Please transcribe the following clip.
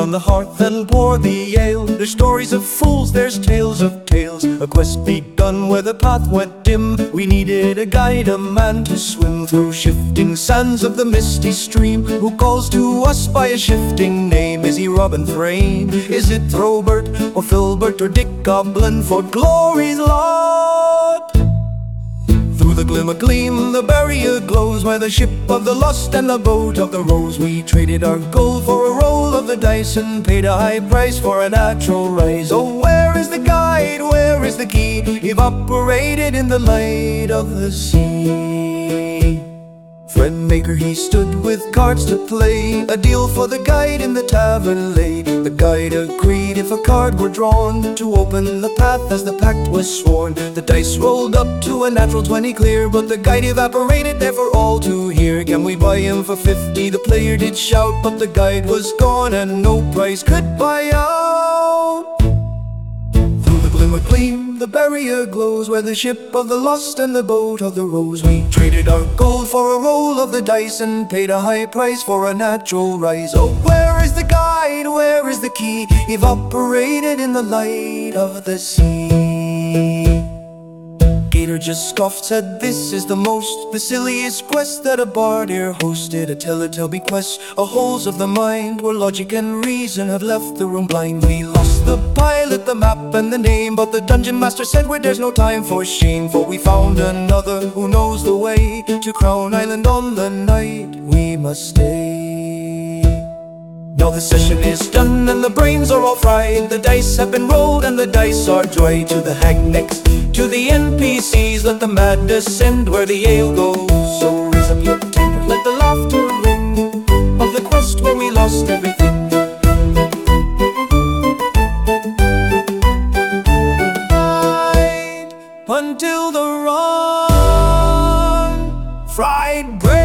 on the hearth and pour the ale. There's stories of fools, there's tales of tales. A quest begun where the path went dim. We needed a guide, a man to swim through shifting sands of the misty stream. Who calls to us by a shifting name? Is he Robin Thrain? Is it Throbert or Filbert or Dick Goblin for glory's lot? Through the glimmer gleam, the barrier glows, where the ship of the lost and the boat of the rose. We traded our gold for a roll of the dice and paid a high price for a natural rise. Oh, where is the guide? Where is the key? Evaporated in the light of the sea. Friend maker he stood with cards to play. A deal for the guide in the tavern lay. The guide agreed if a card were drawn to open the path as the pact was sworn. The dice rolled up to a natural 20 clear, but the guide evaporated there for all to hear. Can we buy him for 50? The player did shout, but the guide was gone and no price could buy out. Through the glimmer gleam, the barrier glows, where the ship of the lost and the boat of the rose. We traded our gold for a roll of the dice and paid a high price for a natural rise. Oh, where is the guide? Where is the key? Evaporated in the light of the sea. Gator just scoffed, said this is the silliest quest that a bard e'er hosted. A tell-tale bequest, a holes of the mind, where logic and reason have left the room blind. We lost the pilot, the map and the name, but the dungeon master said where there's no time for shame. For we found another who knows the way to Crown Island on the night we must stay. Now the session is done and the brains are all fried. The dice have been rolled and the dice are dry. To the hag next, to the NPCs, let the madness end where the ale goes. So raise up your tent, let the laughter ring of the quest where we lost everything. Until the wrong fried bread